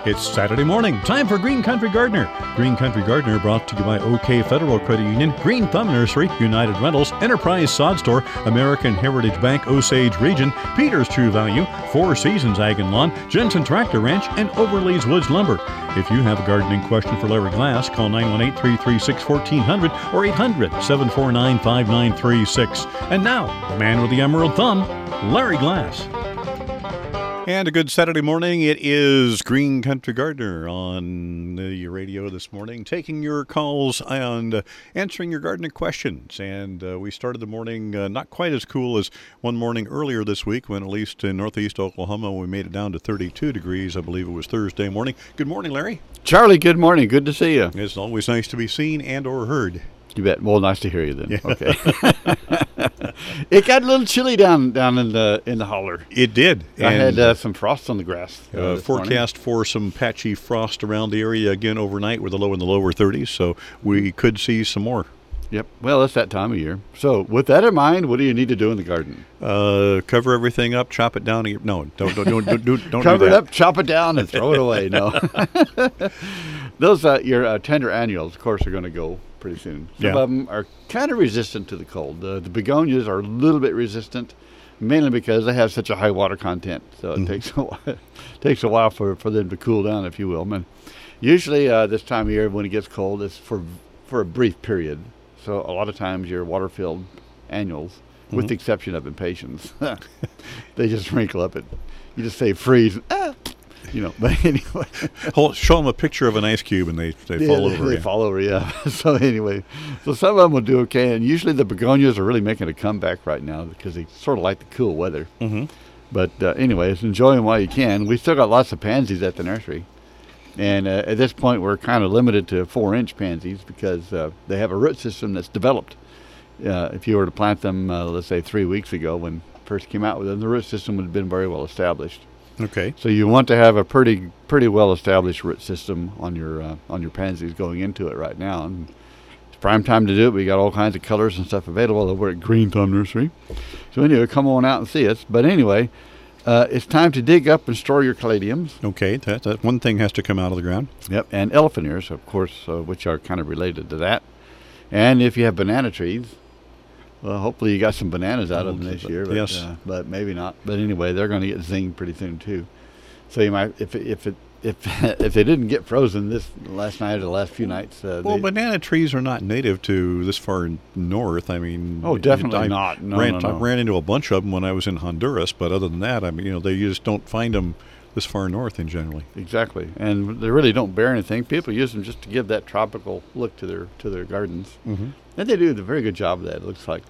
It's Saturday morning, time for Green Country Gardener. Green Country Gardener brought to you by OK Federal Credit Union, Green Thumb Nursery, United Rentals, Enterprise Sod Store, American Heritage Bank, Osage Region, Peter's True Value, Four Seasons Ag and Lawn, Jensen Tractor Ranch, and Overleys Woods Lumber. If you have a gardening question for Larry Glass, call 918-336-1400 or 800-749-5936. And now, the man with the emerald thumb, Larry Glass. And a good Saturday morning. It is Green Country Gardener on the radio this morning, taking your calls and answering your gardening questions. And we started the morning not quite as cool as one morning earlier this week when, at least in northeast Oklahoma, we made it down to 32 degrees. I believe it was Thursday morning. Good morning, Larry. Charlie, good morning. Good to see you. It's always nice to be seen and or heard. You bet. Well, nice to hear you then. Yeah. Okay. It got a little chilly down in the holler. It did. I had some frost on the grass. Forecast for some patchy frost around the area again overnight with a low in the lower 30s, so we could see some more. Yep. Well, it's that time of year. So with that in mind, what do you need to do in the garden? Cover everything up, chop it down. No, don't cover it up, chop it down, and throw it away. No. Those your tender annuals, of course, are going to go pretty soon. Some of them are kind of resistant to the cold. The begonias are a little bit resistant, mainly because they have such a high water content. So it takes a while for them to cool down, if you will. And usually this time of year when it gets cold, it's for a brief period. So a lot of times your water-filled annuals, with the exception of impatiens, they just wrinkle up. You just say freeze. But anyway. Show them a picture of an ice cube and they fall over. They fall over, yeah. So anyway, some of them will do okay. And usually the begonias are really making a comeback right now because they sort of like the cool weather. Mm-hmm. But anyways, enjoy them while you can. We still got lots of pansies at the nursery. And at this point, we're kind of limited to 4-inch pansies because they have a root system that's developed. If you were to plant them, let's say 3 weeks ago when first came out with them, the root system would have been very well established. Okay. So you want to have a pretty well established root system on your pansies going into it right now. And it's prime time to do it. We got all kinds of colors and stuff available over at Green Thumb Nursery. So anyway, come on out and see us. But anyway, it's time to dig up and store your caladiums. Okay, that one thing has to come out of the ground. Yep, and elephant ears, of course, which are kind of related to that. And if you have banana trees, well, hopefully you got some bananas out of them this year. But, yes, but maybe not. But anyway, they're going to get zinged pretty soon too. So you might, if they didn't get frozen this last night or the last few nights. Banana trees are not native to this far north. I mean, definitely not. I ran into a bunch of them when I was in Honduras, but other than that, I mean, they just don't find them this far north in generally. Exactly, and they really don't bear anything. People use them just to give that tropical look to their gardens, and they do a very good job of that. It looks like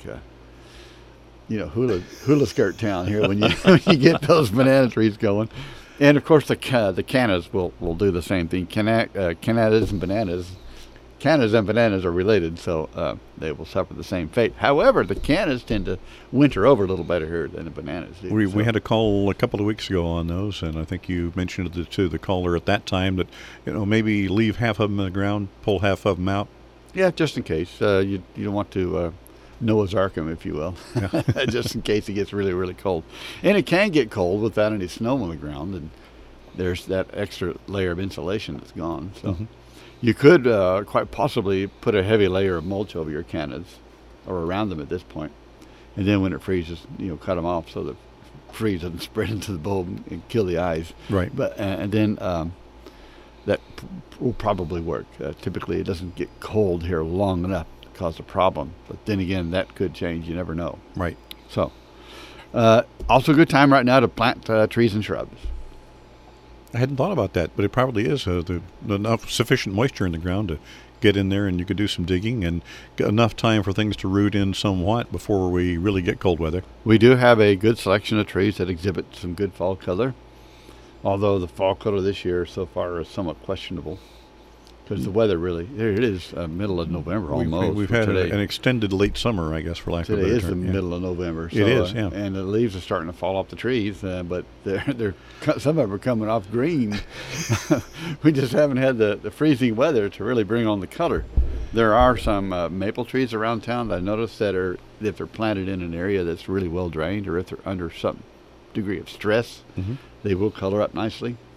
hula skirt town here when you get those banana trees going. And of course the cannas will do the same thing. Cannas and bananas. Cannas and bananas are related, so they will suffer the same fate. However, the cannas tend to winter over a little better here than the bananas do. We had a call a couple of weeks ago on those, and I think you mentioned it to the caller at that time that maybe leave half of them in the ground, pull half of them out. Yeah, just in case. You don't want to Noah's Ark them, if you will, just in case it gets really, really cold. And it can get cold without any snow on the ground, and there's that extra layer of insulation that's gone. So. You could quite possibly put a heavy layer of mulch over your cannas or around them at this point. And then when it freezes, cut them off so the freeze doesn't spread into the bulb and kill the eyes. Right. But and then that will probably work. Typically, it doesn't get cold here long enough to cause a problem. But then again, that could change. You never know. Right. So also a good time right now to plant trees and shrubs. I hadn't thought about that, but it probably is enough sufficient moisture in the ground to get in there, and you could do some digging and get enough time for things to root in somewhat before we really get cold weather. We do have a good selection of trees that exhibit some good fall color, although the fall color this year so far is somewhat questionable. Because the weather really, there it is, middle of November almost. We've had an extended late summer, I guess, for lack of a better term. Today is the middle of November. So, it is, yeah. And the leaves are starting to fall off the trees, but they're some of them are coming off green. We just haven't had the freezing weather to really bring on the color. There are some maple trees around town that I noticed that if they're planted in an area that's really well drained, or if they're under some degree of stress, they will color up nicely.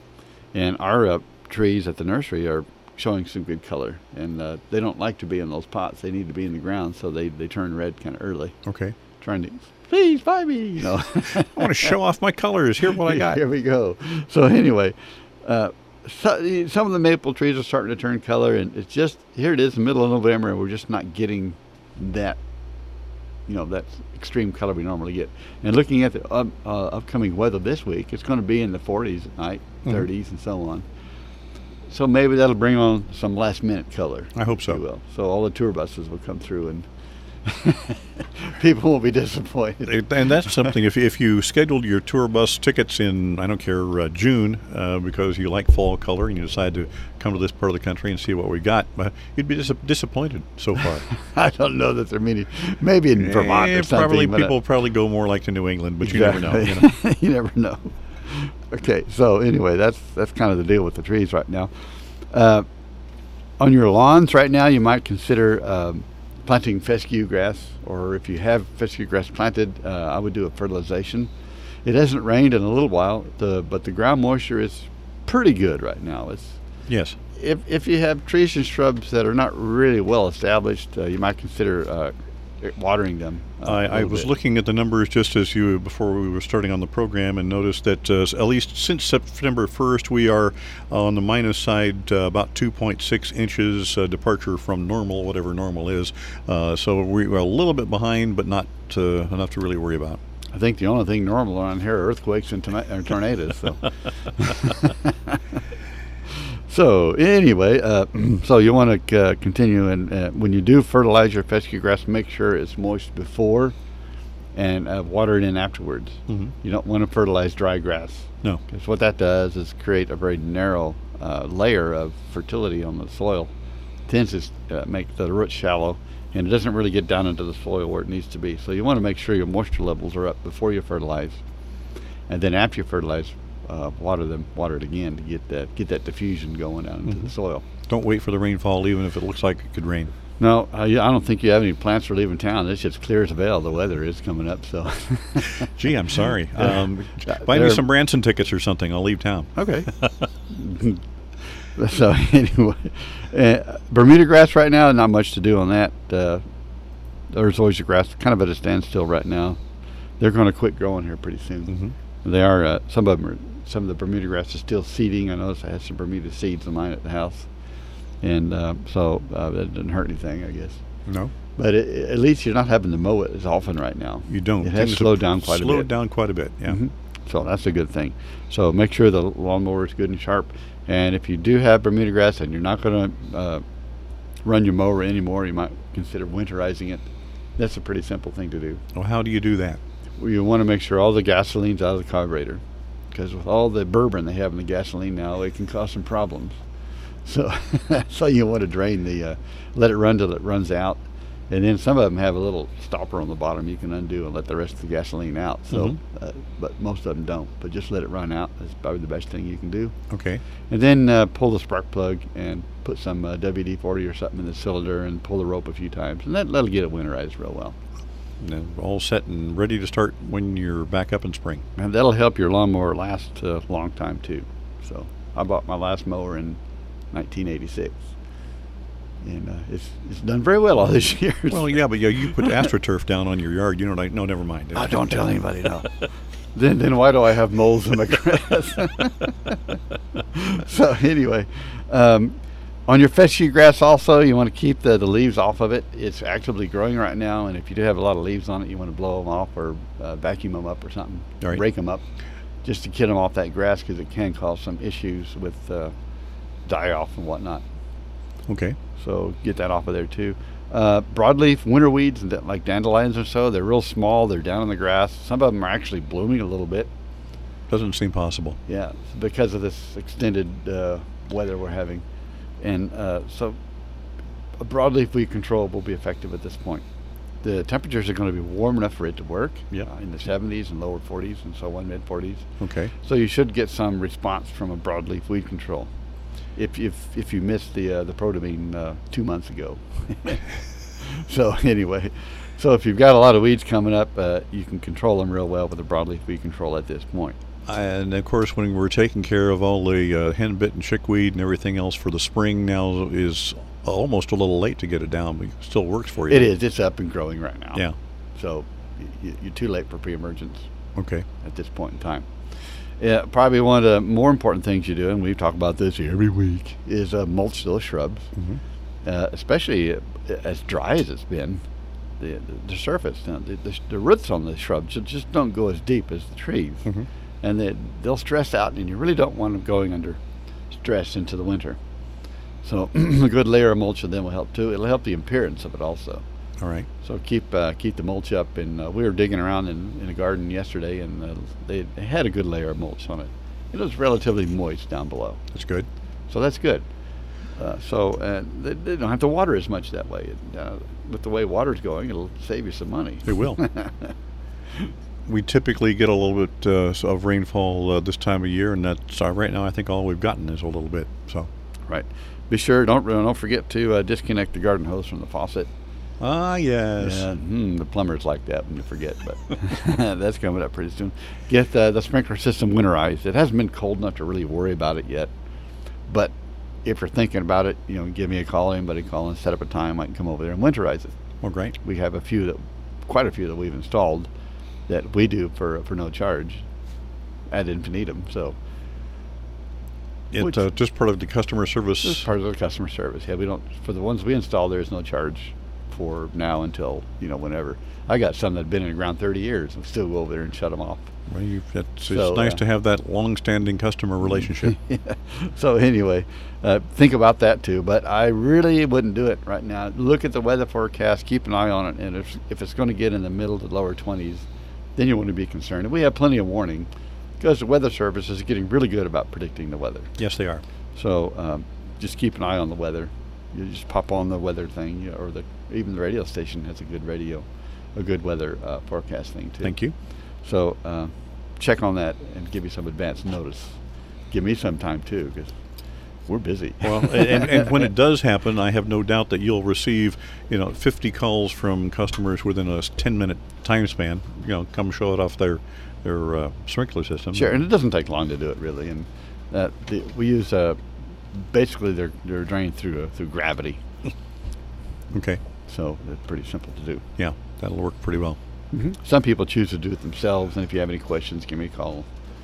And our trees at the nursery are showing some good color, and they don't like to be in those pots. They need to be in the ground, so they turn red kind of early. Okay. Trying to, please buy me, you know. I want to show off my colors. Here's what I got. Here we go. So anyway, some of the maple trees are starting to turn color, and it's just, here it is, the middle of November, and we're just not getting that, that extreme color we normally get. And looking at the upcoming weather this week, it's going to be in the 40s at night, 30s, and so on. So maybe that'll bring on some last-minute color. I hope so. If you will. So all the tour buses will come through, and people won't be disappointed. And that's something. If you scheduled your tour bus tickets in, I don't care, June, because you like fall color and you decide to come to this part of the country and see what we got, you'd be disappointed so far. I don't know that there are many. Maybe in Vermont or something. People probably go more like to New England, but exactly. You never know. You never know. Okay, so anyway, that's kind of the deal with the trees right now. On your lawns right now, you might consider planting fescue grass, or if you have fescue grass planted, I would do a fertilization. It hasn't rained in a little while, but the ground moisture is pretty good right now. Yes. If you have trees and shrubs that are not really well established, you might consider watering them. I was looking at the numbers just as before we were starting on the program, and noticed that at least since September 1st, we are on the minus side, about 2.6 inches departure from normal, whatever normal is. So we're a little bit behind, but not enough to really worry about. I think the only thing normal around here are earthquakes and tornadoes. So. So anyway, so you want to continue, and when you do fertilize your fescue grass, make sure it's moist before and water it in afterwards. Mm-hmm. You don't want to fertilize dry grass. No. Because what that does is create a very narrow layer of fertility on the soil. It tends to make the roots shallow, and it doesn't really get down into the soil where it needs to be. So you want to make sure your moisture levels are up before you fertilize, and then after you fertilize, water it again to get that diffusion going out into the soil. Don't wait for the rainfall, even if it looks like it could rain. No, I don't think you have any plans for leaving town. It's just clear as a bell. The weather is coming up, so. Gee, I'm sorry. Buy me some Branson tickets or something. I'll leave town. Okay. So anyway, Bermuda grass right now, not much to do on that. There's always a grass kind of at a standstill right now. They're going to quit growing here pretty soon. Mm-hmm. They are. Some of the Bermuda grass is still seeding. I noticed I had some Bermuda seeds of mine at the house, and so that didn't hurt anything, I guess. No. But at least you're not having to mow it as often right now. You don't. It has slowed down quite a bit. Slowed down quite a bit, yeah. Mm-hmm. So that's a good thing. So make sure the lawnmower is good and sharp. And if you do have Bermuda grass and you're not going to run your mower anymore, you might consider winterizing it. That's a pretty simple thing to do. Well, how do you do that? Well, you want to make sure all the gasoline's out of the carburetor, because with all the bourbon they have in the gasoline now, it can cause some problems. So, so you want to drain let it run till it runs out, and then some of them have a little stopper on the bottom you can undo and let the rest of the gasoline out. So, but most of them don't. But just let it run out. That's probably the best thing you can do. Okay. And then pull the spark plug and put some WD-40 or something in the cylinder and pull the rope a few times, and that'll get it winterized real well. All set and ready to start when you're back up in spring. And that'll help your lawnmower last a long time too. So I bought my last mower in 1986, and it's done very well all these years. Well, yeah, but you put AstroTurf down on your yard. You know, no, never mind. Oh, don't tell anybody. No. Then why do I have moles in my grass? So anyway. On your fescue grass also, you want to keep the leaves off of it. It's actively growing right now, and if you do have a lot of leaves on it, you want to blow them off or vacuum them up or something, right. Rake them up, just to get them off that grass, because it can cause some issues with die-off and whatnot. Okay. So get that off of there too. Broadleaf winter weeds, like dandelions or so, they're real small. They're down in the grass. Some of them are actually blooming a little bit. Doesn't seem possible. Yeah, because of this extended weather we're having. And so a broadleaf weed control will be effective at this point. The temperatures are going to be warm enough for it to work, in the 70s and lower 40s and so on, mid 40s. Okay. So you should get some response from a broadleaf weed control if you missed the Protamine 2 months ago. So anyway, so if you've got a lot of weeds coming up, you can control them real well with a broadleaf weed control at this point. And of course, when we're taking care of all the henbit and chickweed and everything else for the spring, now is almost a little late to get it down, but it still works for you. It is. It's up and growing right now. Yeah. So you're too late for pre-emergence. Okay. At this point in time. Yeah, probably one of the more important things you do, and we talk about this every week, is mulch those shrubs, especially as dry as it's been. The surface, the roots on the shrubs just don't go as deep as the trees, and they'll stress out, and you really don't want them going under stress into the winter. So a good layer of mulch of them will help too. It'll help the appearance of it also. All right. So keep the mulch up, and we were digging around in the garden yesterday, and they had a good layer of mulch on it. It was relatively moist down below. That's good. So that's good. They don't have to water as much that way. With the way water's going, it'll save you some money. It will. We typically get a little bit of rainfall this time of year, and that's right now I think all we've gotten is a little bit. So. Right. Be sure don't forget to disconnect the garden hose from the faucet. Ah, yes. Yeah, the plumbers like that when you forget, but that's coming up pretty soon. Get the sprinkler system winterized. It hasn't been cold enough to really worry about it yet, but if you're thinking about it, give me a call. Anybody call and set up a time. I can come over there and winterize it. Well, great. We have quite a few that we've installed that we do for no charge ad infinitum. So. It's just part of the customer service. It's part of the customer service. Yeah, we don't. For the ones we install, there's no charge for now until whenever. I got some that have been in the ground 30 years and still go over there and shut them off. Well, it's nice to have that long-standing customer relationship. Yeah. So anyway, think about that too. But I really wouldn't do it right now. Look at the weather forecast. Keep an eye on it. And if it's going to get in the middle to lower 20s, then you want to be concerned. And we have plenty of warning, because the Weather Service is getting really good about predicting the weather. Yes, they are. So just keep an eye on the weather. You just pop on the weather thing, or even the radio station has a good weather forecast thing too. Thank you. So check on that and give me some advance notice. Give me some time too, because we're busy. Well, and when it does happen, I have no doubt that you'll receive 50 calls from customers within a 10-minute time span. Come show it off their sprinkler system. Sure, and it doesn't take long to do it really. And we use basically they're drained through gravity. Okay. So it's pretty simple to do. Yeah, that'll work pretty well. Some people choose to do it themselves, and if you have any questions, give me a call.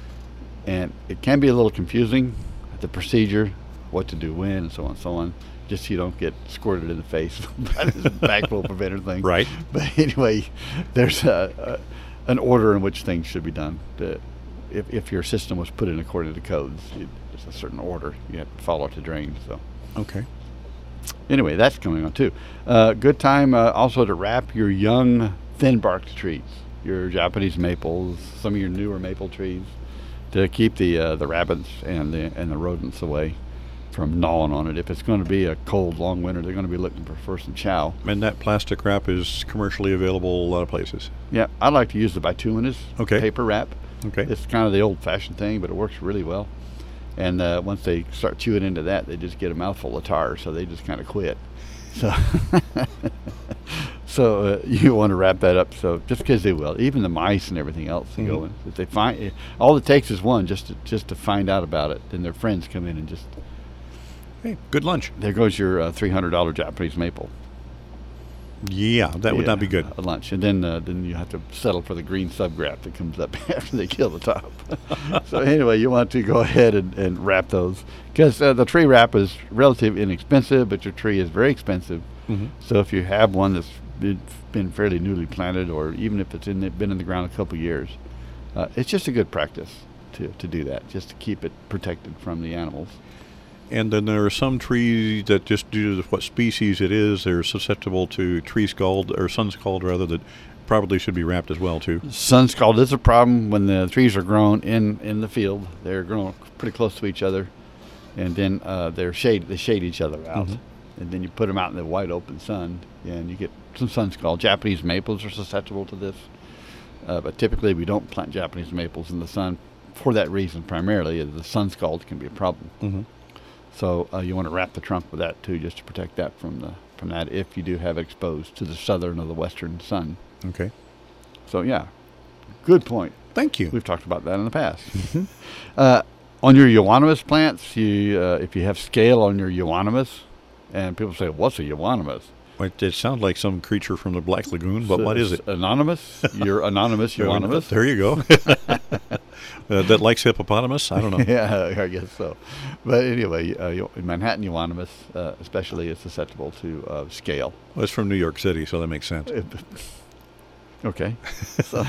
And it can be a little confusing, the procedure, what to do when, and so on and so on, just so you don't get squirted in the face by this backflow preventer thing. Right. But anyway, there's an order in which things should be done. If your system was put in according to codes, there's a certain order you have to follow to drain. So. Okay. Anyway, that's going on too. Good time also to wrap your young thin-barked trees, your Japanese maples, some of your newer maple trees, to keep the rabbits and the rodents away from gnawing on it. If it's going to be a cold, long winter, they're going to be looking for some chow. And that plastic wrap is commercially available a lot of places. Yeah, I like to use the bituminous paper wrap. Okay. It's kind of the old-fashioned thing, but it works really well. And once they start chewing into that, they just get a mouthful of tar, so they just kind of quit. So, you want to wrap that up. So just because they will, even the mice and everything else, they go in. If they find, all it takes is one just to find out about it. Then their friends come in and just. Hey, good lunch. There goes your $300 Japanese maple. Yeah, that would not be good. A lunch, and then you have to settle for the green subgraph that comes up after they kill the top. So anyway, you want to go ahead and wrap those, because the tree wrap is relatively inexpensive, but your tree is very expensive. So if you have one that's been fairly newly planted, or even if it's been in the ground a couple years, it's just a good practice to do that, just to keep it protected from the animals. And then there are some trees that, just due to what species it is, they're susceptible to tree scald, or sun scald rather, that probably should be wrapped as well too. Sun scald is a problem when the trees are grown in the field. They're grown pretty close to each other, and then they shade each other out. And then you put them out in the wide open sun, and you get some sun scald. Japanese maples are susceptible to this, but typically we don't plant Japanese maples in the sun for that reason primarily. The sun scald can be a problem. So you want to wrap the trunk with that too, just to protect that from that if you do have it exposed to the southern or the western sun. Okay. So yeah, good point. Thank you. We've talked about that in the past. On your euonymus plants, if you have scale on your euonymus, and people say, what's a euonymus? It sounds like some creature from the Black Lagoon, but what is it? Anonymous? You're anonymous euonymus. There you go. That likes hippopotamus? I don't know. Yeah, I guess so. But anyway, Manhattan euonymus especially is susceptible to scale. Well, it's from New York City, so that makes sense. Okay. So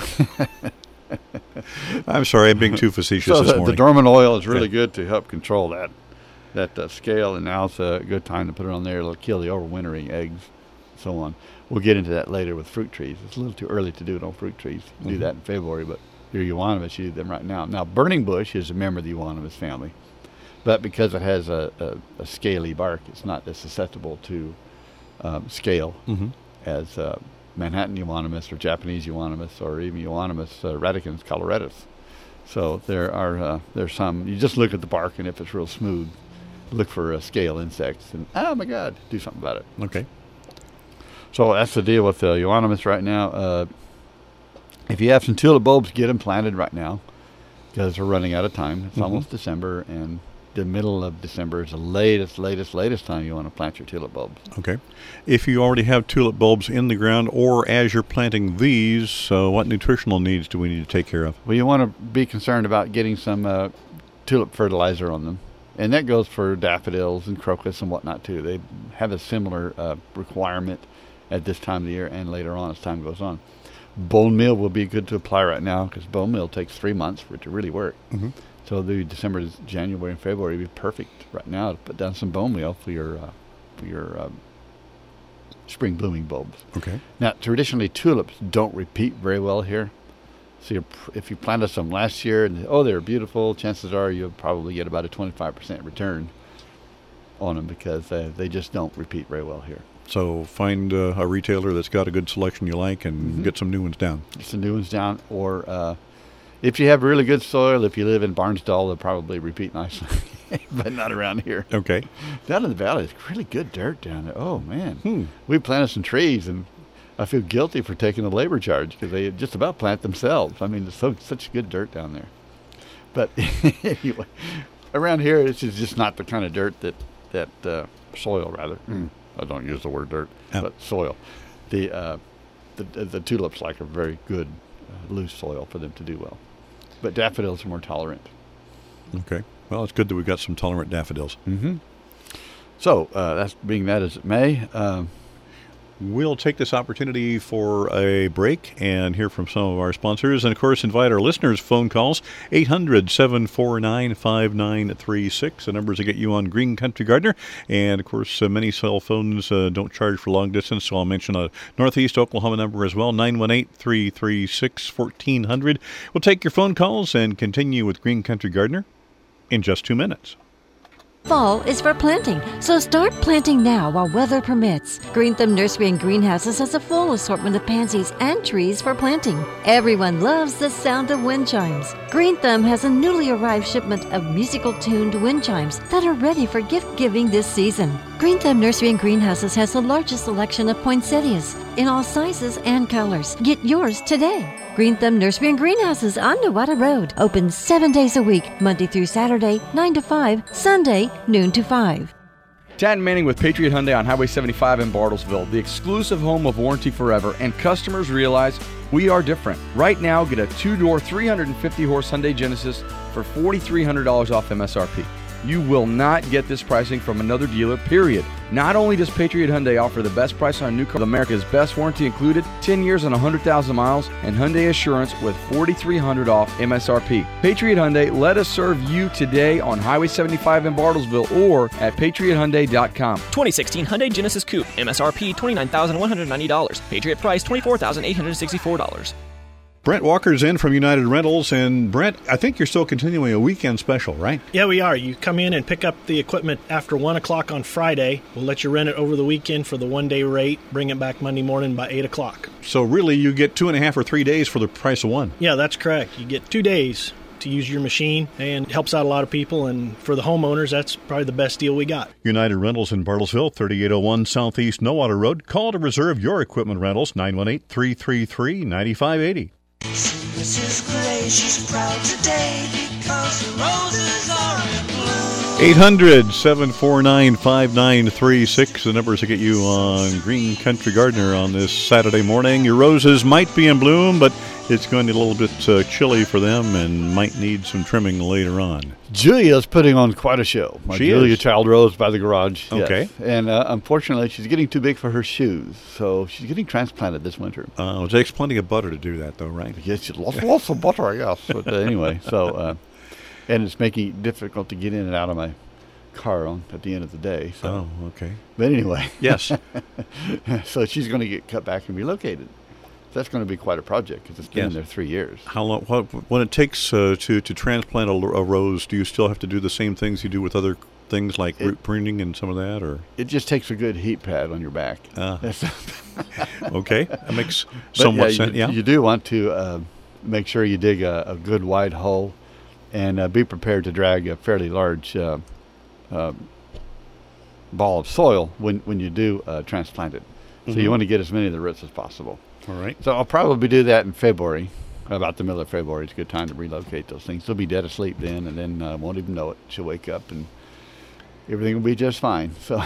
I'm sorry, I'm being too facetious this morning. The dormant oil is really good to help control that scale, and now it's a good time to put it on there. It'll kill the overwintering eggs, so on. We'll get into that later with fruit trees. It's a little too early to do it on fruit trees. You do that in February, but your euonymus, you do them right now. Now, burning bush is a member of the euonymus family, but because it has a scaly bark, it's not as susceptible to scale as Manhattan euonymus or Japanese euonymus or even euonymus radicans coloratus. So there's some. You just look at the bark, and if it's real smooth, look for scale insects, and oh my God, do something about it. Okay. So that's the deal with euonymus right now. If you have some tulip bulbs, get them planted right now because we're running out of time. It's almost December, and the middle of December is the latest time you want to plant your tulip bulbs. Okay. If you already have tulip bulbs in the ground, or as you're planting these, what nutritional needs do we need to take care of? Well, you want to be concerned about getting some tulip fertilizer on them. And that goes for daffodils and crocus and whatnot, too. They have a similar requirement at this time of the year and later on as time goes on. Bone meal will be good to apply right now because bone meal takes 3 months for it to really work. So the December, January, and February would be perfect right now to put down some bone meal for your spring blooming bulbs. Okay. Now, traditionally, tulips don't repeat very well here. So if you planted some last year and, they're beautiful, chances are you'll probably get about a 25% return on them because they just don't repeat very well here. So find a retailer that's got a good selection you like and get some new ones down. Get some new ones down. Or if you have really good soil, if you live in Barnsdall, they'll probably repeat nicely. But not around here. Okay. Down in the valley, it's really good dirt down there. Oh, man. We planted some trees, and I feel guilty for taking the labor charge because they just about plant themselves. I mean, there's such good dirt down there. But anyway, around here, it's just not the kind of dirt that soil, rather. I don't use the word dirt, but soil. The tulips like a very good loose soil for them to do well. But daffodils are more tolerant. Okay. Well, it's good that we've got some tolerant daffodils. So, that's being that as it may. We'll take this opportunity for a break and hear from some of our sponsors. And, of course, invite our listeners' phone calls, 800-749-5936. The numbers that get you on Green Country Gardener. And, of course, many cell phones don't charge for long distance, so I'll mention a Northeast Oklahoma number as well, 918-336-1400. We'll take your phone calls and continue with Green Country Gardener in just 2 minutes. Fall is for planting, so start planting now while weather permits. Green Thumb Nursery and Greenhouses has a full assortment of pansies and trees for planting. Everyone loves the sound of wind chimes. Green Thumb has a newly arrived shipment of musical-tuned wind chimes that are ready for gift-giving this season. Green Thumb Nursery and Greenhouses has the largest selection of poinsettias in all sizes and colors. Get yours today. Green Thumb Nursery and Greenhouses on Nowata Road. Open 7 days a week, Monday through Saturday, 9 to 5, Sunday, noon to 5. Tad Manning with Patriot Hyundai on Highway 75 in Bartlesville, the exclusive home of Warranty Forever, and customers realize we are different. Right now, get a 2-door, 350-horse Hyundai Genesis for $4,300 off MSRP. You will not get this pricing from another dealer, period. Not only does Patriot Hyundai offer the best price on new cars, America's best warranty included, 10 years and 100,000 miles, and Hyundai Assurance with $4,300 off MSRP. Patriot Hyundai, let us serve you today on Highway 75 in Bartlesville or at patriothyundai.com. 2016 Hyundai Genesis Coupe, MSRP $29,190. Patriot price $24,864. Brent Walker's in from United Rentals. And Brent, I think you're still continuing a weekend special, right? Yeah, we are. You come in and pick up the equipment after 1 o'clock on Friday. We'll let you rent it over the weekend for the one-day rate, bring it back Monday morning by 8 o'clock. So really you get 2.5 or 3 days for the price of one. Yeah, that's correct. You get 2 days to use your machine, and it helps out a lot of people. And for the homeowners, that's probably the best deal we got. United Rentals in Bartlesville, 3801 Southeast Nowata Road. Call to reserve your equipment rentals, 918-333-9580. Mrs. Gray, she's proud today because the roses are in bloom. 800-749-5936, the numbers to get you on Green Country Gardener on this Saturday morning. Your roses might be in bloom, but it's going to be a little bit chilly for them and might need some trimming later on. Julia's putting on quite a show. Julia Child Rose by the garage. Okay. Yes. And unfortunately, she's getting too big for her shoes, so she's getting transplanted this winter. It takes plenty of butter to do that, though, right? Yes, lots of butter, I guess. But anyway, so... and it's making it difficult to get in and out of my car at the end of the day. So. Oh, okay. But anyway. Yes. So she's going to get cut back and relocated. That's going to be quite a project because it's been there 3 years. How long? When it takes to transplant a rose, do you still have to do the same things you do with other things like root pruning and some of that, or? It just takes a good heat pad on your back. Okay, that makes somewhat sense. Yeah. You do want to make sure you dig a good wide hole. And be prepared to drag a fairly large ball of soil when you do transplant it. So you want to get as many of the roots as possible. All right. So I'll probably do that in February, about the middle of February. It's a good time to relocate those things. They'll be dead asleep then, and then won't even know it. She'll wake up, and everything will be just fine. So,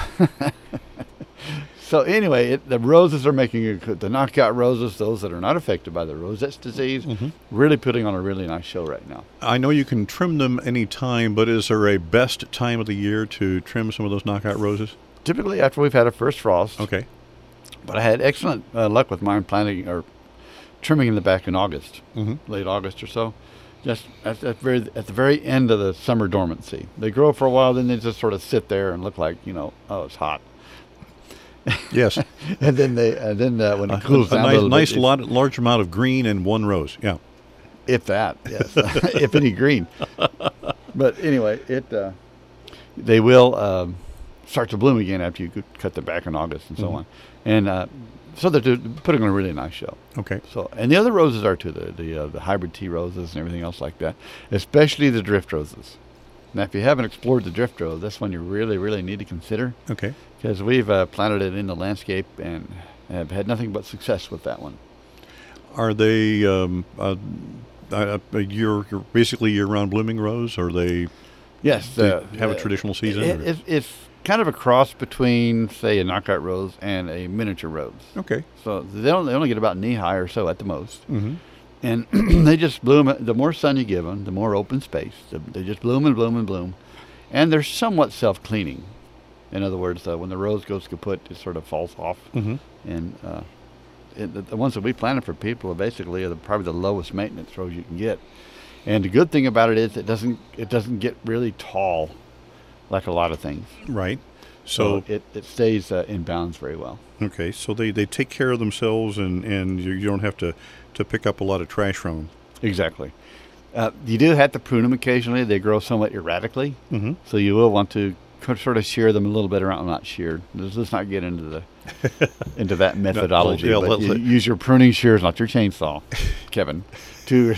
so anyway, the roses are making the knockout roses, those that are not affected by the rosette's disease, really putting on a really nice show right now. I know you can trim them any time, but is there a best time of the year to trim some of those knockout roses? Typically after we've had a first frost. Okay. But I had excellent luck with mine planting or trimming in the back in August, late August or so. Just at the very end of the summer dormancy. They grow for a while, then they just sort of sit there and look like, it's hot. Yes. And then when it cools down a little bit, large amount of green in one rose. Yeah. If that, yes. If any green. But anyway, they will start to bloom again after you cut them back in August and so on. And so they're putting on a really nice show. Okay. So, and the other roses are too, the hybrid tea roses and everything else like that, especially the drift roses. Now, if you haven't explored the drift rose, that's one you really, really need to consider. Okay. Because we've planted it in the landscape and have had nothing but success with that one. Are they basically year-round blooming rose, or they? Yes. Have a traditional season? It's kind of a cross between, say, a knockout rose and a miniature rose. Okay. So they only get about knee-high or so at the most. And they just bloom. The more sun you give them, the more open space. They just bloom and bloom and bloom. And they're somewhat self-cleaning. In other words, when the rose goes kaput, it sort of falls off. And the ones that we planted for people are basically probably the lowest maintenance rose you can get. And the good thing about it is it doesn't get really tall like a lot of things. Right. So it stays in bounds very well. Okay, so they take care of themselves, and you don't have to pick up a lot of trash from them. Exactly. You do have to prune them occasionally. They grow somewhat erratically, so you will want to sort of shear them a little bit around. Not sheared. Let's not get into that methodology. No, but you use your pruning shears, not your chainsaw, Kevin, to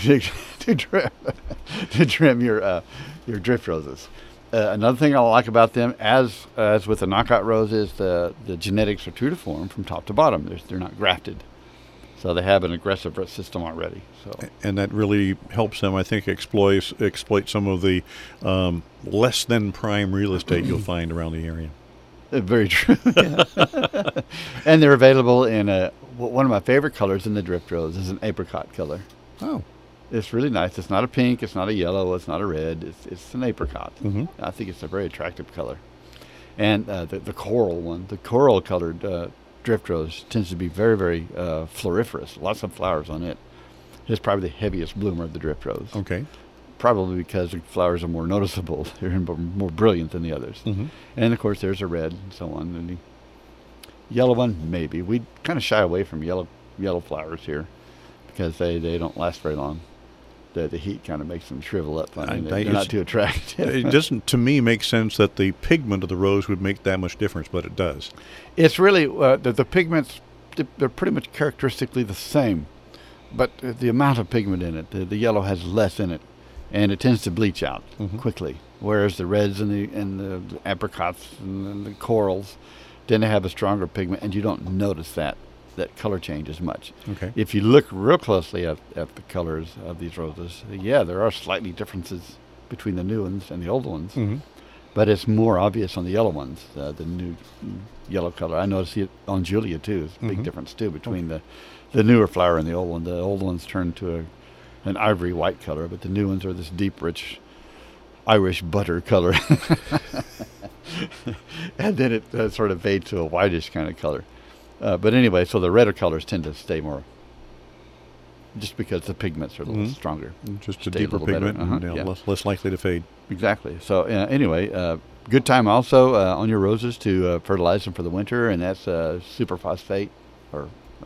trim your drift roses. Another thing I like about them, as with the knockout rose, is the genetics are true to form from top to bottom. They're not grafted, so they have an aggressive root system already. So, and that really helps them, I think, exploit some of the less than prime real estate you'll find around the area. Very true. Yeah. And they're available in one of my favorite colors in the drift rose is an apricot color. Oh. It's really nice. It's not a pink. It's not a yellow. It's not a red. It's an apricot. I think it's a very attractive color. And the coral one, the coral-colored drift rose tends to be very, very floriferous. Lots of flowers on it. It's probably the heaviest bloomer of the drift rose. Okay. Probably because the flowers are more noticeable. They're more brilliant than the others. And, of course, there's a red and so on. And the yellow one, maybe. We kind of shy away from yellow flowers here because they don't last very long. The heat kind of makes them shrivel up. They're not too attractive. It doesn't, to me, make sense that the pigment of the rose would make that much difference, but it does. It's really, the pigments, they're pretty much characteristically the same, but the amount of pigment in it, the yellow has less in it, and it tends to bleach out quickly, whereas the reds and the apricots and the corals tend to have a stronger pigment, and you don't notice that that color change as much. Okay. If you look real closely at the colors of these roses, there are slightly differences between the new ones and the old ones. Mm-hmm. But it's more obvious on the yellow ones, the new yellow color. I noticed it on Julia, too. It's a big difference, too, between the newer flower and the old one. The old ones turn to an ivory white color, but the new ones are this deep, rich Irish butter color. And then it sort of fades to a whitish kind of color. But anyway, so the redder colors tend to stay more, just because the pigments are a little stronger. Just a deeper pigment, and less likely to fade. Exactly. So anyway, good time also on your roses to fertilize them for the winter, and that's superphosphate or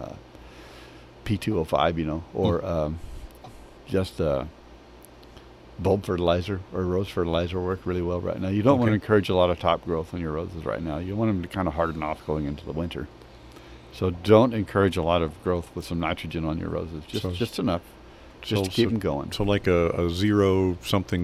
P2O5, or just bulb fertilizer or rose fertilizer work really well right now. You don't want to encourage a lot of top growth on your roses right now. You want them to kind of harden off going into the winter. So don't encourage a lot of growth with some nitrogen on your roses. Just enough. Just to keep them going. So like a 0,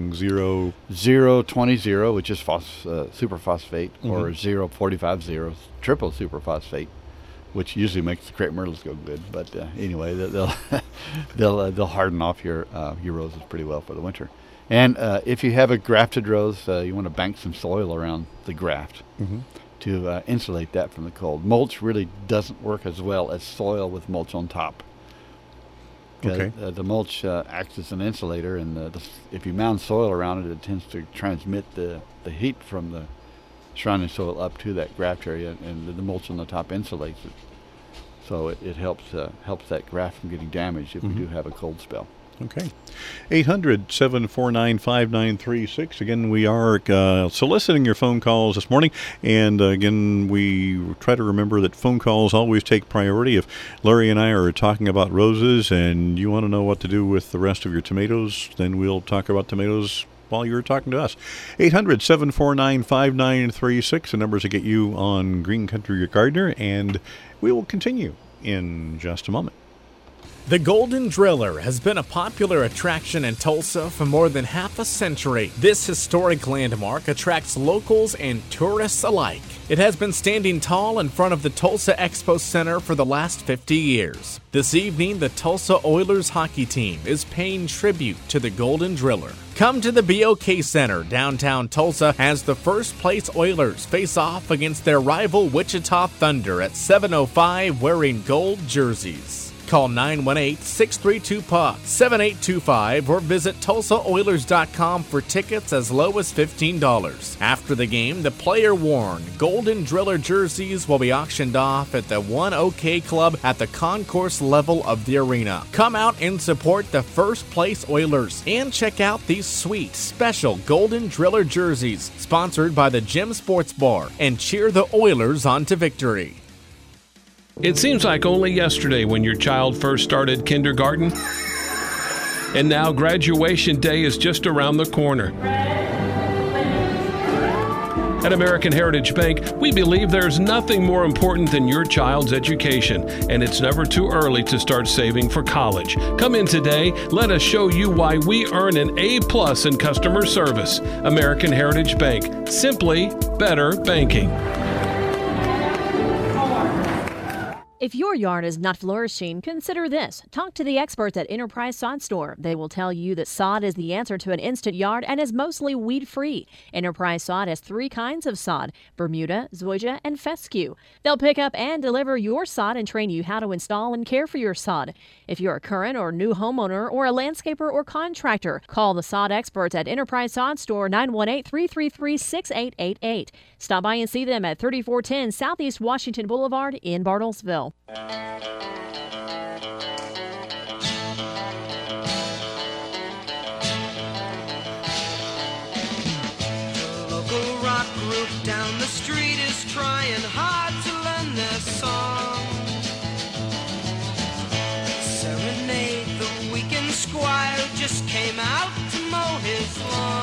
020, which is superphosphate, or 045, triple superphosphate, which usually makes the crepe myrtles go good. But anyway, they'll harden off your roses pretty well for the winter. And if you have a grafted rose, you want to bank some soil around the graft to insulate that from the cold. Mulch really doesn't work as well as soil with mulch on top. The mulch acts as an insulator, and if you mound soil around it, it tends to transmit the heat from the surrounding soil up to that graft area, and the mulch on the top insulates it. So it helps that graft from getting damaged if we do have a cold spell. Okay. 800-749-5936. Again, we are soliciting your phone calls this morning. And again, we try to remember that phone calls always take priority. If Larry and I are talking about roses and you want to know what to do with the rest of your tomatoes, then we'll talk about tomatoes while you're talking to us. 800-749-5936, the numbers to get you on Green Country Gardener. And we will continue in just a moment. The Golden Driller has been a popular attraction in Tulsa for more than half a century. This historic landmark attracts locals and tourists alike. It has been standing tall in front of the Tulsa Expo Center for the last 50 years. This evening, the Tulsa Oilers hockey team is paying tribute to the Golden Driller. Come to the BOK Center, downtown Tulsa, as the first-place Oilers face off against their rival Wichita Thunder at 7:05 wearing gold jerseys. Call 918-632-PUCK-7825 or visit TulsaOilers.com for tickets as low as $15. After the game, the player-worn Golden Driller jerseys will be auctioned off at the One OK Club at the concourse level of the arena. Come out and support the first-place Oilers and check out these sweet, special Golden Driller jerseys sponsored by the Gym Sports Bar, and cheer the Oilers on to victory. It seems like only yesterday when your child first started kindergarten, and now graduation day is just around the corner. At American Heritage Bank, we believe there's nothing more important than your child's education, and it's never too early to start saving for college. Come in today, let us show you why we earn an A+ in customer service. American Heritage Bank, simply better banking. If your yard is not flourishing, consider this. Talk to the experts at Enterprise Sod Store. They will tell you that sod is the answer to an instant yard and is mostly weed-free. Enterprise Sod has 3 kinds of sod: Bermuda, Zoysia, and Fescue. They'll pick up and deliver your sod and train you how to install and care for your sod. If you're a current or new homeowner or a landscaper or contractor, call the sod experts at Enterprise Sod Store, 918-333-6888. Stop by and see them at 3410 Southeast Washington Boulevard in Bartlesville. The local rock group down the street is trying hard to learn their song. Serenade the weekend squire who just came out to mow his lawn.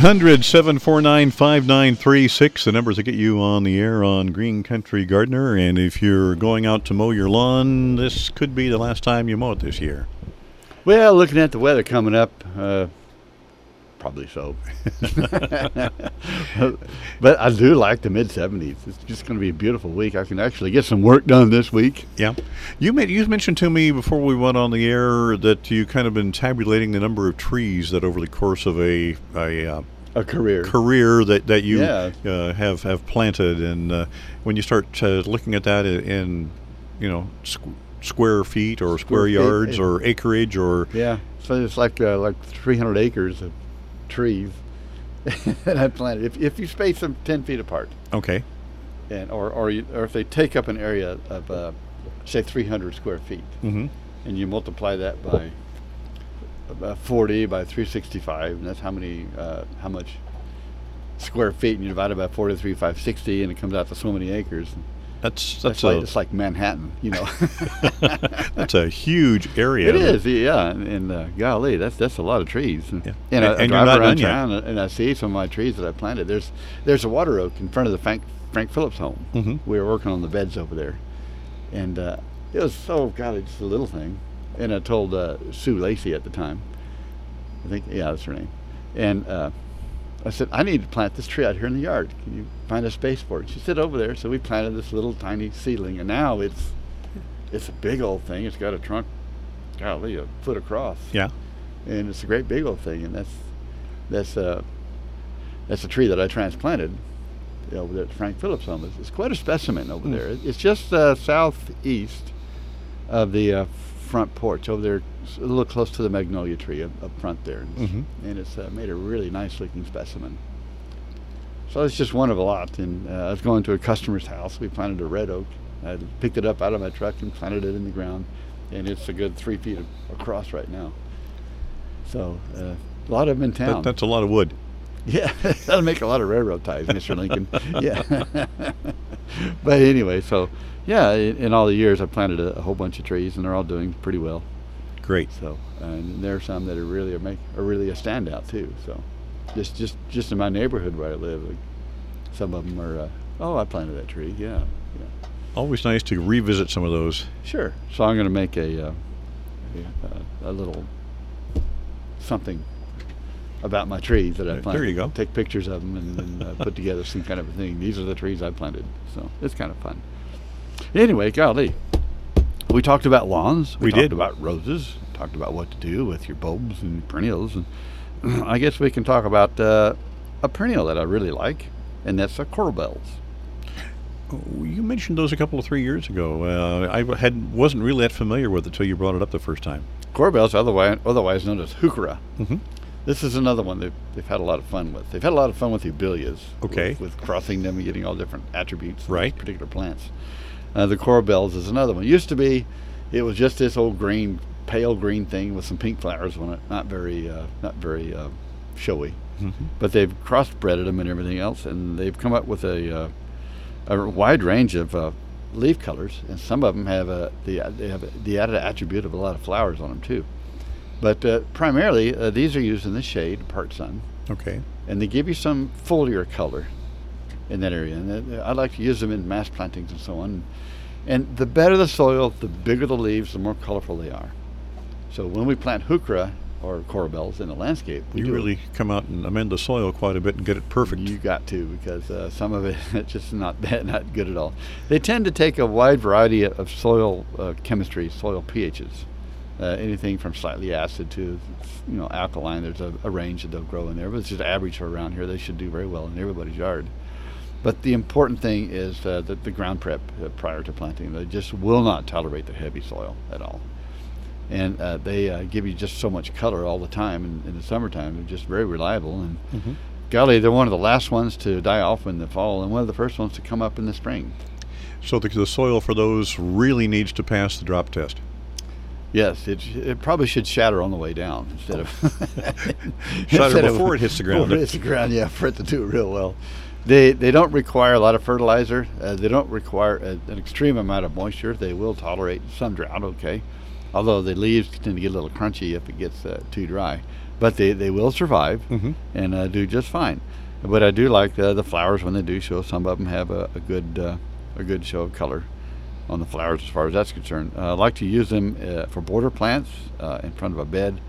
800-749-5936, the numbers that get you on the air on Green Country Gardener. And if you're going out to mow your lawn, this could be the last time you mow it this year. Well, looking at the weather coming up, probably so. But I do like the mid-70s. It's just going to be a beautiful week. I can actually get some work done this week. Yeah. You mentioned to me before we went on the air that you kind of been tabulating the number of trees that over the course of a career that you have planted, and when you start looking at that in square feet or square yards or acreage or so it's like 300 acres of trees that I planted. If you space them 10 feet apart, okay, and or if they take up an area of say 300 square feet, mm-hmm. and you multiply that by about 40 by 365, and that's how much square feet, and you divide it by 43, 560, and it comes out to so many acres. It's like Manhattan, That's a huge area. It is, yeah. And golly, that's a lot of trees. And, and I you're drive not around done town and I see some of my trees that I planted. There's a water oak in front of the Frank Phillips home. Mm-hmm. We were working on the beds over there, and it was just a little thing. And I told Sue Lacey at the time, I think, that's her name, and I said, I need to plant this tree out here in the yard. Can you find a space for it? She said, over there. So we planted this little tiny seedling, and now it's a big old thing. It's got a trunk, golly, a foot across. Yeah. And it's a great big old thing, and that's a tree that I transplanted over there at Frank Phillips home. It's quite a specimen over there. It's just southeast of the front porch over there, a little close to the magnolia tree up front there, mm-hmm. and it's made a really nice looking specimen. So it's just one of a lot. And I was going to a customer's house. We planted a red oak. I picked it up out of my truck and planted it in the ground, and it's a good 3 feet across right now. So a lot of them in town. That's a lot of wood. Yeah, that'll make a lot of railroad ties, Mr. Lincoln. Yeah. But anyway, so yeah, in all the years I've planted a whole bunch of trees, and they're all doing pretty well. Great. So, and there are some that are really a standout too. So, just in my neighborhood where I live, some of them are. I planted that tree. Yeah. Always nice to revisit some of those. Sure. So I'm going to make a little something about my trees that I planted. There you go. Take pictures of them and then put together some kind of a thing. These are the trees I planted. So it's kind of fun. Anyway, golly. We talked about lawns. We talked about roses. Talked about what to do with your bulbs and perennials. And I guess we can talk about a perennial that I really like, and that's coral bells. You mentioned those a couple of 3 years ago. I wasn't really that familiar with it until you brought it up the first time. Coral bells, otherwise known as heuchera. Mm-hmm. This is another one they've had a lot of fun with. They've had a lot of fun with ebullias. Okay. With crossing them and getting all different attributes of particular plants. The coral bells is another one. Used to be, it was just this old pale green thing with some pink flowers on it. Not very showy. Mm-hmm. But they've crossbreeded them and everything else, and they've come up with a wide range of leaf colors, and some of them have the added attribute of a lot of flowers on them too. But primarily, these are used in the shade, part sun. Okay. And they give you some foliar color in that area. And I like to use them in mass plantings and so on. And the better the soil, the bigger the leaves, the more colorful they are. So when we plant heuchera or coral bells in the landscape, you really come out and amend the soil quite a bit and get it perfect. You got to, because some of it it's just not good at all. They tend to take a wide variety of soil chemistry, soil pHs. Anything from slightly acid to alkaline. There's a range that they'll grow in there, but it's just average for around here. They should do very well in everybody's yard. But the important thing is the ground prep prior to planting. They just will not tolerate the heavy soil at all. And they give you just so much color all the time. And in the summertime, they're just very reliable. And mm-hmm. golly, they're one of the last ones to die off in the fall and one of the first ones to come up in the spring. So the soil for those really needs to pass the drop test. Yes, it probably should shatter on the way down instead of shatter before it hits the ground. Before it hits the ground, yeah, for it to do real well. They don't require a lot of fertilizer. They don't require an extreme amount of moisture. They will tolerate some drought, okay. Although the leaves tend to get a little crunchy if it gets too dry, but they will survive mm-hmm. and do just fine. But I do like the flowers when they do show. Some of them have a good show of color on the flowers as far as that's concerned. I like to use them for border plants in front of a bed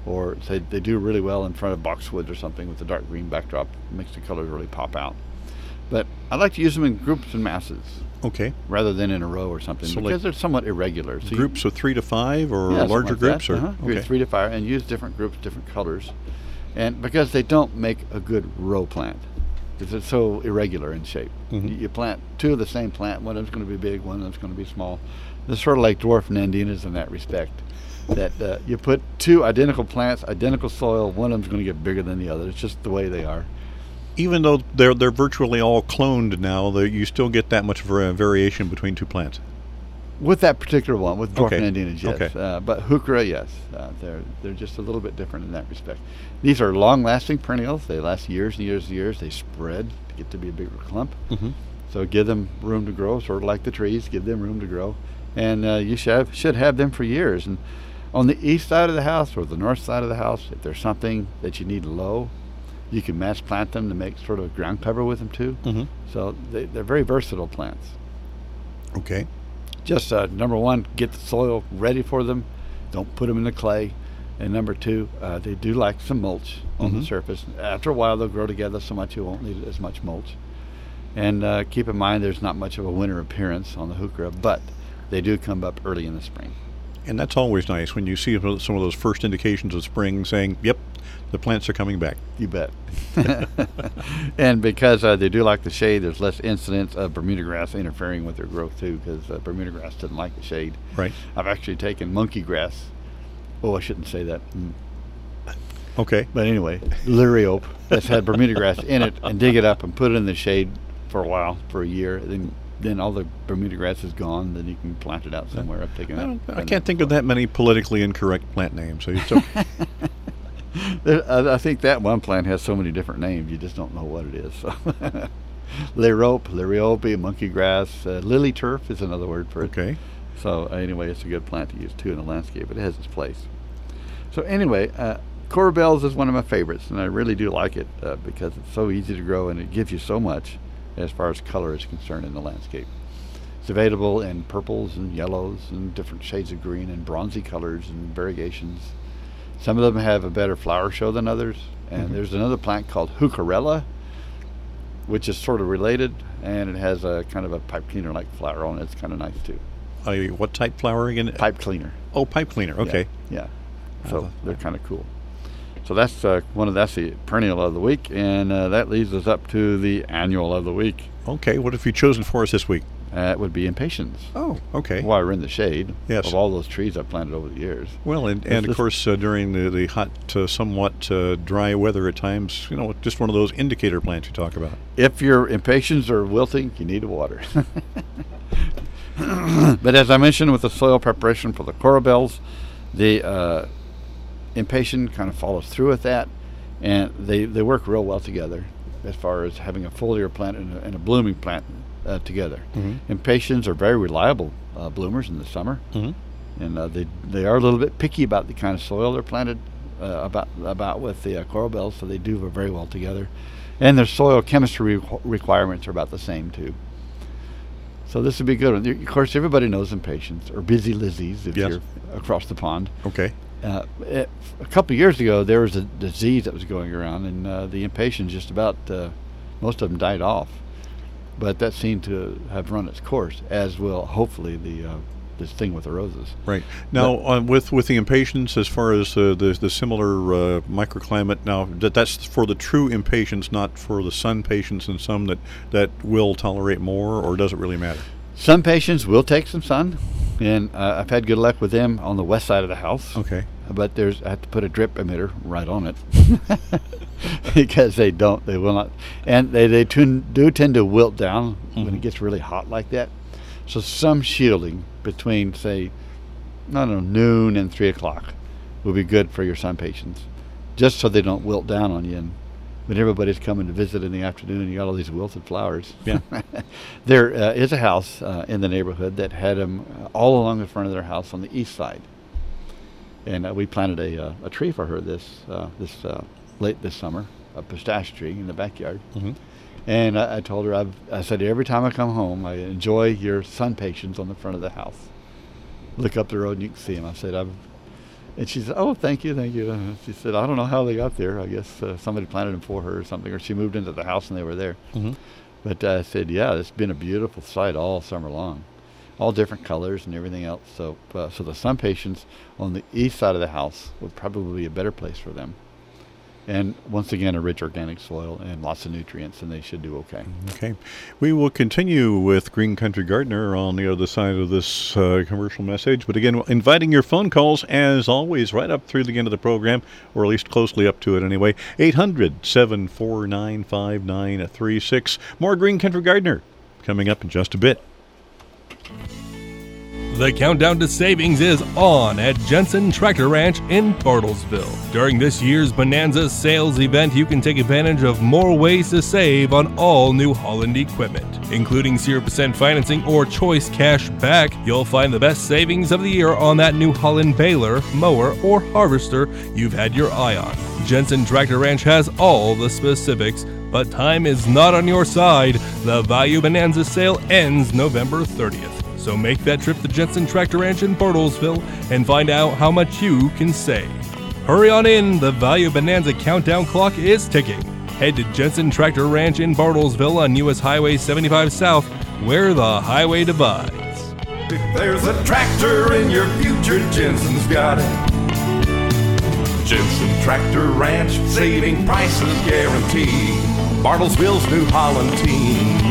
or say they do really well in front of boxwoods or something with a dark green backdrop. It makes the colors really pop out. But I like to use them in groups and masses. Okay. Rather than in a row or something, so because like they're somewhat irregular. So groups of 3 to 5 or larger like groups? That. Or okay. 3 to 5, and use different groups, different colors. And because they don't make a good row plant, because it's so irregular in shape. You plant 2 of the same plant, one of them's going to be big, one of them's going to be small. They're sort of like dwarf nandinas in that respect. That you put 2 identical plants, identical soil, one of them's going to get bigger than the other. It's just the way they are. Even though they're virtually all cloned now, you still get that much variation between 2 plants. With that particular one, with dwarf nandinas, yes. Okay. But heuchera, yes. They're just a little bit different in that respect. These are long-lasting perennials. They last years and years and years. They spread to get to be a bigger clump. So give them room to grow, sort of like the trees. Give them room to grow, and you should have them for years. And on the east side of the house or the north side of the house, if there's something that you need low, you can mass plant them to make sort of a ground cover with them too. So they're very versatile plants. Okay. Just number 1, get the soil ready for them. Don't put them in the clay. And number 2, they do like some mulch on the surface. After a while, they'll grow together so much you won't need as much mulch. And keep in mind, there's not much of a winter appearance on the heuchera, but they do come up early in the spring. And that's always nice when you see some of those first indications of spring saying, yep, the plants are coming back. You bet. And because they do like the shade, there's less incidence of Bermuda grass interfering with their growth too, because Bermuda grass doesn't like the shade. Right. I've actually taken monkey grass. Oh, I shouldn't say that. Okay. But anyway, liriope that's had Bermuda grass in it, and dig it up and put it in the shade for a while, for a year. Then all the Bermuda grass is gone. Then you can plant it out somewhere. I've taken I can't think of that many politically incorrect plant names. So it's okay. I think that one plant has so many different names, you just don't know what it is. So. Liriope, liriope, monkey grass, lily turf is another word for it. Okay. So anyway, it's a good plant to use too in the landscape. It has its place. So anyway, Coral Bells is one of my favorites, and I really do like it because it's so easy to grow and it gives you so much as far as color is concerned in the landscape. It's available in purples and yellows and different shades of green and bronzy colors and variegations. Some of them have a better flower show than others. And there's another plant called Heucherella, which is sort of related, and it has a kind of a pipe cleaner-like flower on it. It's kind of nice too. What type flower again? Pipe cleaner. Oh, pipe cleaner. Okay. Yeah. So they're kind of cool. So that's that's the perennial of the week, and that leads us up to the annual of the week. Okay. What have you chosen for us this week? It would be impatiens. Oh, okay. While we're in the shade of all those trees I've planted over the years. Well, and of course, during the hot, somewhat dry weather at times, just one of those indicator plants you talk about. If your impatiens are wilting, you need to water. But as I mentioned with the soil preparation for the Coral Bells, the impatien kind of follows through with that, and they work real well together as far as having a foliar plant and a blooming plant together. Impatiens are very reliable bloomers in the summer, and they are a little bit picky about the kind of soil they're planted about with the Coral Bells, so they do very well together, and their soil chemistry requirements are about the same too. So this would be good. Of course, everybody knows impatiens or busy lizzies if you're across the pond. Okay. A couple of years ago, there was a disease that was going around, and the impatiens just about most of them died off. But that seemed to have run its course, as will hopefully this thing with the roses. Right. Now, with the impatiens, as far as the similar microclimate, now that's for the true impatiens, not for the sun patients and some that will tolerate more, or does it really matter? Some patients will take some sun, and I've had good luck with them on the west side of the house. Okay. But I have to put a drip emitter right on it because they will not, and they do tend to wilt down when it gets really hot like that. So some shielding between, say, noon and 3 o'clock will be good for your sun patients, just so they don't wilt down on you. And when everybody's coming to visit in the afternoon, you got all these wilted flowers. Yeah. There is a house in the neighborhood that had them all along the front of their house on the east side. And we planted a tree for her late this summer, a pistache tree in the backyard. And I told her, I said, every time I come home, I enjoy your sun patiens on the front of the house. Look up the road and you can see them. I said, And she said, "Oh, thank you, thank you." She said, "I don't know how they got there. I guess somebody planted them for her or something, or she moved into the house and they were there." Mm-hmm. But I said, "Yeah, it's been a beautiful sight all summer long, all different colors and everything else." So, so the sun patients on the east side of the house would probably be a better place for them. And once again, a rich organic soil and lots of nutrients, and they should do okay. Okay. We will continue with Green Country Gardener on the other side of this commercial message. But again, inviting your phone calls, as always, right up through the end of the program, or at least closely up to it anyway. 800-749-5936. More Green Country Gardener coming up in just a bit. The countdown to savings is on at Jensen Tractor Ranch in Bartlesville. During this year's Bonanza sales event, you can take advantage of more ways to save on all New Holland equipment. Including 0% financing or choice cash back, you'll find the best savings of the year on that New Holland baler, mower, or harvester you've had your eye on. Jensen Tractor Ranch has all the specifics, but time is not on your side. The Value Bonanza sale ends November 30th. So make that trip to Jensen Tractor Ranch in Bartlesville and find out how much you can save. Hurry on in, the Value Bonanza countdown clock is ticking. Head to Jensen Tractor Ranch in Bartlesville on US Highway 75 South, where the highway divides. If there's a tractor in your future, Jensen's got it. Jensen Tractor Ranch, saving prices guaranteed. Bartlesville's New Holland team.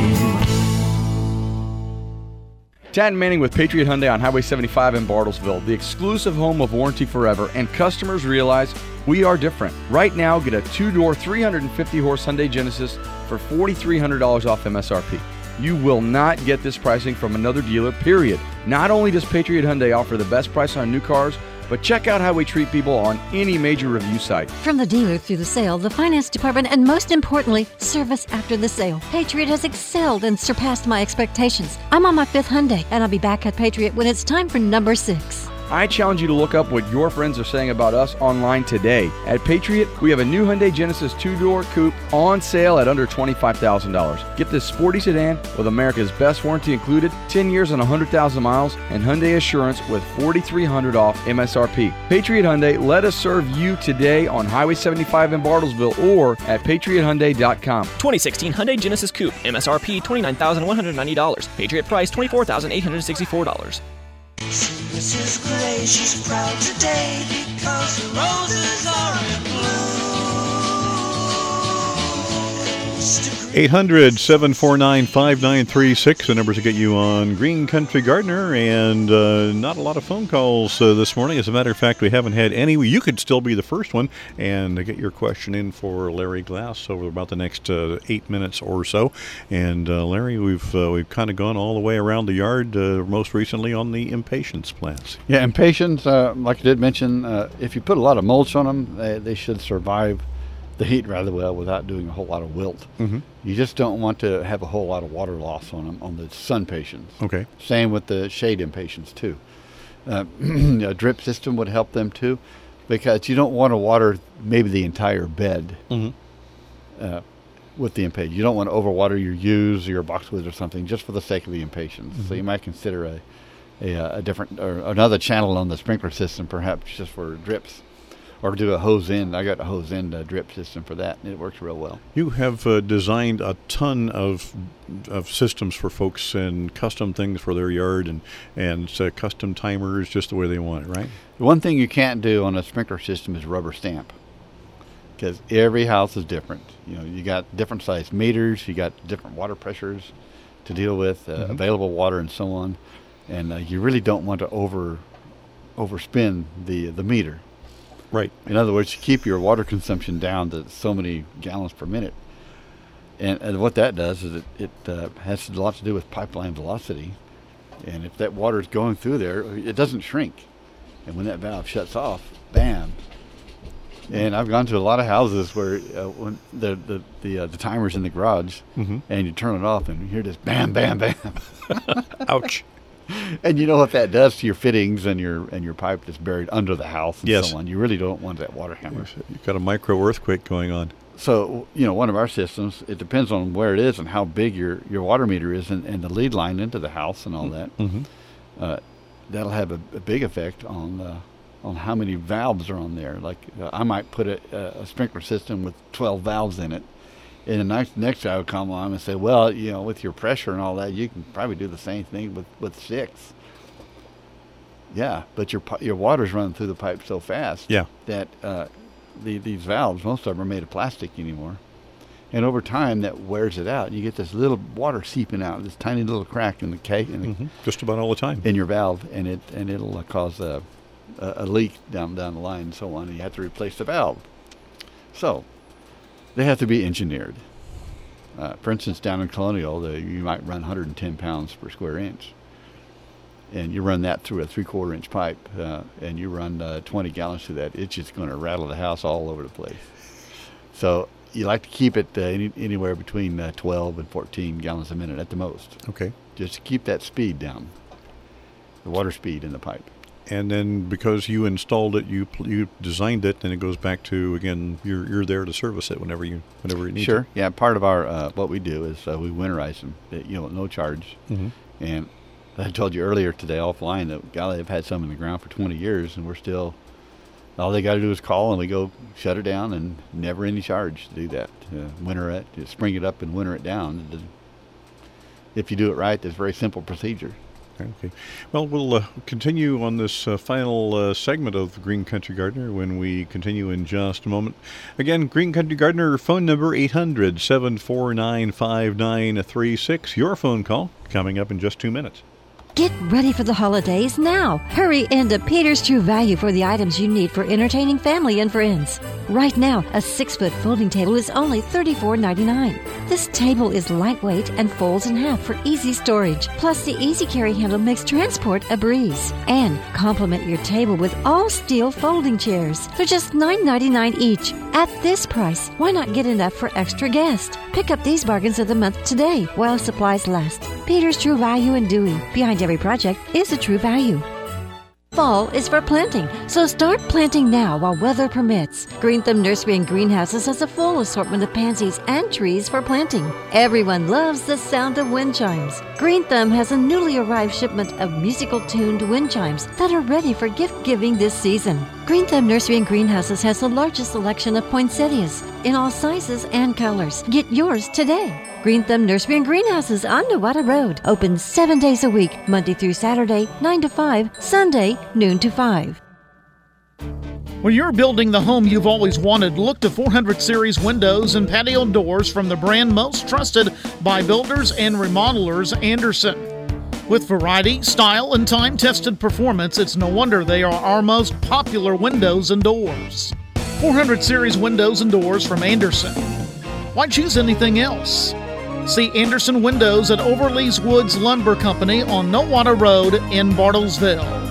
Tad Manning with Patriot Hyundai on Highway 75 in Bartlesville, the exclusive home of Warranty Forever, and customers realize we are different. Right now, get a 2-door, 350-horse Hyundai Genesis for $4,300 off MSRP. You will not get this pricing from another dealer, period. Not only does Patriot Hyundai offer the best price on new cars, but check out how we treat people on any major review site. From the dealer through the sale, the finance department, and most importantly, service after the sale, Patriot has excelled and surpassed my expectations. I'm on my 5th Hyundai, and I'll be back at Patriot when it's time for number 6. I challenge you to look up what your friends are saying about us online today. At Patriot, we have a new Hyundai Genesis 2-door coupe on sale at under $25,000. Get this sporty sedan with America's best warranty included, 10 years and 100,000 miles, and Hyundai Assurance with $4,300 off MSRP. Patriot Hyundai, let us serve you today on Highway 75 in Bartlesville or at patriothyundai.com. 2016 Hyundai Genesis Coupe, MSRP $29,190. Patriot price $24,864. Mrs. Gray, she's proud today because the roses are in bloom. 800-749-5936, the numbers to get you on Green Country Gardener, and not a lot of phone calls this morning. As a matter of fact, we haven't had any. You could still be the first one and get your question in for Larry Glass over about the next 8 minutes or so. And Larry, we've kind of gone all the way around the yard, most recently on the impatiens plants. Yeah, impatiens, like I did mention, if you put a lot of mulch on them, they should survive the heat rather well without doing a whole lot of wilt. Mm-hmm. You just don't want to have a whole lot of water loss on them on the sun patiens. Okay. Same with the shade impatiens too. A drip system would help them too, because you don't want to water maybe the entire bed with the impatiens. You don't want to overwater your yews or your boxwoods or something just for the sake of the impatiens. Mm-hmm. So you might consider a different or another channel on the sprinkler system, perhaps just for drips. Or do a hose end. I got a hose end drip system for that, and it works real well. You have designed a ton of systems for folks and custom things for their yard and custom timers just the way they want it, right? The one thing you can't do on a sprinkler system is rubber stamp, because every house is different. You know, you got different size meters, you got different water pressures to deal with, available water and so on, and you really don't want to overspin the meter. Right. In other words, you keep your water consumption down to so many gallons per minute. And what that does is it has a lot to do with pipeline velocity. And if that water is going through there, it doesn't shrink. And when that valve shuts off, bam. And I've gone to a lot of houses where when the timer's in the garage, and you turn it off and you hear this bam, bam, bam. Ouch. And you know what that does to your fittings and your pipe that's buried under the house and so on. You really don't want that water hammer. You've got a micro earthquake going on. So, you know, one of our systems, it depends on where it is and how big your water meter is and the lead line into the house and all that. That'll have a big effect on on how many valves are on there. Like I might put a sprinkler system with 12 valves in it, and the next guy would come along and say, well, with your pressure and all that, you can probably do the same thing with 6. Yeah, but your water's running through the pipe so fast that these valves, most of them are made of plastic anymore. And over time, that wears it out. You get this little water seeping out, this tiny little crack in the cake, just about all the time in your valve, and it'll cause a leak down the line and so on. And you have to replace the valve. So they have to be engineered. For instance, down in Colonial, you might run 110 pounds per square inch, and you run that through a 3/4 inch pipe, and you run 20 gallons through that. It's just going to rattle the house all over the place. So you like to keep it anywhere between 12 and 14 gallons a minute at the most. Okay. Just to keep that speed down, the water speed in the pipe. And then because you installed it, you designed it, and it goes back to, again, you're there to service it whenever you need. Sure. Yeah. Part of our what we do is we winterize them, no charge. Mm-hmm. And I told you earlier today offline that golly, I've had some in the ground for 20 years, and we're still. All they got to do is call, and we go shut it down, and never any charge to do that. Winter it, just spring it up and winter it down. If you do it right, it's a very simple procedure. Okay. Well, we'll continue on this final segment of the Green Country Gardener when we continue in just a moment. Again, Green Country Gardener phone number 800-749-5936. Your phone call coming up in just 2 minutes. Get ready for the holidays now. Hurry into Peter's True Value for the items you need for entertaining family and friends. Right now, a 6-foot folding table is only $34.99. This table is lightweight and folds in half for easy storage. Plus, the easy carry handle makes transport a breeze. And complement your table with all steel folding chairs for just $9.99 each. At this price, why not get enough for extra guests? Pick up these bargains of the month today while supplies last. Peter's True Value in Dewey. Behind every project is a true value. Fall is for planting, so start planting now while weather permits. Green Thumb Nursery and Greenhouses has a full assortment of pansies and trees for planting. Everyone loves the sound of wind chimes. Green Thumb has a newly arrived shipment of musical-tuned wind chimes that are ready for gift-giving this season. Green Thumb Nursery and Greenhouses has the largest selection of poinsettias in all sizes and colors. Get yours today. Green Thumb Nursery and Greenhouses on Nowata Road. Open 7 days a week, Monday through Saturday, 9 to 5, Sunday, noon to 5. When you're building the home you've always wanted, look to 400 Series windows and patio doors from the brand most trusted by builders and remodelers, Anderson. With variety, style, and time-tested performance, it's no wonder they are our most popular windows and doors. 400 Series windows and doors from Anderson. Why choose anything else? See Anderson Windows at Overleas Woods Lumber Company on Nowata Road in Bartlesville.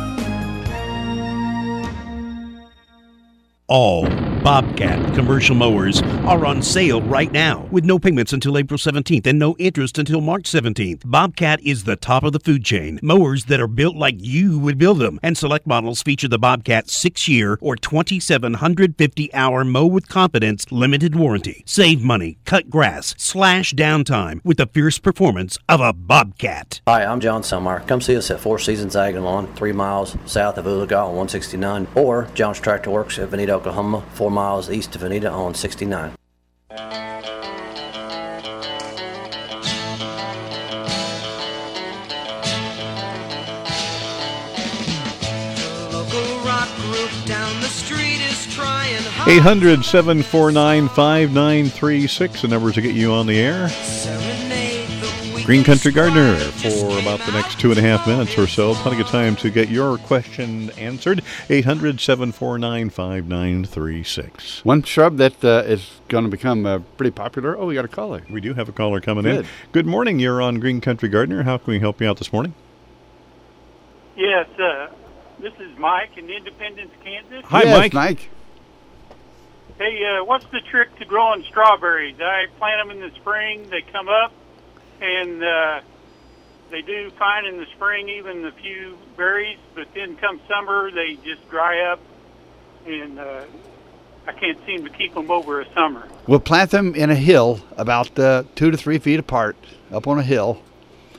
All Bobcat commercial mowers are on sale right now with no payments until April 17th and no interest until March 17th. Bobcat is the top of the food chain. Mowers that are built like you would build them, and select models feature the Bobcat 6-year or 2,750-hour mow with confidence limited warranty. Save money, cut grass, slash downtime with the fierce performance of a Bobcat. Hi, I'm John Summer. Come see us at Four Seasons Ag and Lawn, 3 miles south of Oologah on 169, or John's Tractor Works at Veneta, Oklahoma, 4 miles east of Veneta on 69. Local rock group down the street is trying hard. 800-749-5936, the number to get you on the air. Green Country Gardener for about the next 2.5 minutes or so. Plenty of time to get your question answered. 800-749-5936. One shrub that is going to become pretty popular. Oh, we got a caller. We do have a caller coming in. Good morning. You're on Green Country Gardener. How can we help you out this morning? Yes, this is Mike in Independence, Kansas. Hi, yes, Mike. Hey, what's the trick to growing strawberries? I plant them in the spring. They come up, and they do fine in the spring, even a few berries, but then come summer, they just dry up, and I can't seem to keep them over a summer. We'll plant them in a hill about 2 to 3 feet apart, up on a hill,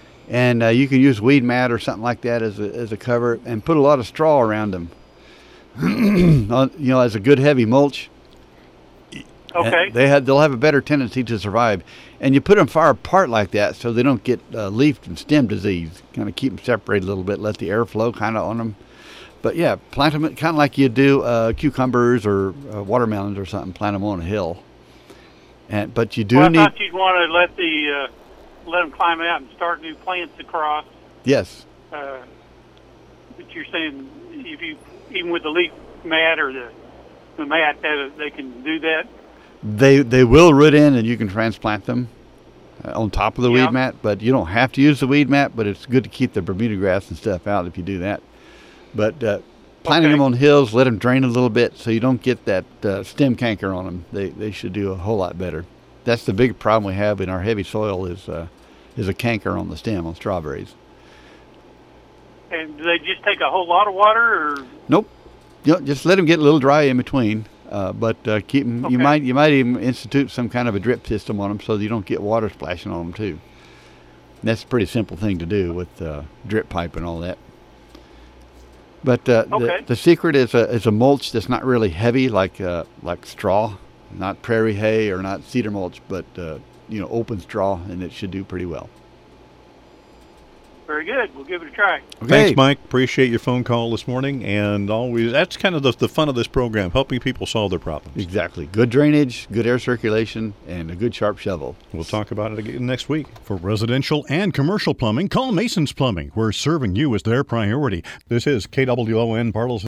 and you can use weed mat or something like that as a cover, and put a lot of straw around them. as a good heavy mulch. Okay. They'll have a better tendency to survive, and you put them far apart like that so they don't get leaf and stem disease. Kind of keep them separated a little bit, let the air flow kind of on them. But yeah, plant them kind of like you do cucumbers or watermelons or something. Plant them on a hill. But you do need. I thought you'd want to let them climb out and start new plants across. Yes. But you're saying even with the leaf mat or the mat, they can do that. They will root in, and you can transplant them on top of the weed mat. But you don't have to use the weed mat. But it's good to keep the Bermuda grass and stuff out if you do that. But planting them on hills, let them drain a little bit so you don't get that stem canker on them. They should do a whole lot better. That's the big problem we have in our heavy soil is a canker on the stem on strawberries. And do they just take a whole lot of water, or? Nope. Just let them get a little dry in between. But keep them. Okay. You might even institute some kind of a drip system on them so that you don't get water splashing on them too. And that's a pretty simple thing to do with drip pipe and all that. But the secret is a mulch that's not really heavy like straw, not prairie hay or not cedar mulch, but open straw, and it should do pretty well. Very good. We'll give it a try. Okay. Thanks, Mike. Appreciate your phone call this morning. And always, that's kind of the fun of this program, helping people solve their problems. Exactly. Good drainage, good air circulation, and a good sharp shovel. We'll talk about it again next week. For residential and commercial plumbing, call Mason's Plumbing. We're serving you as their priority. This is KWON Bartles.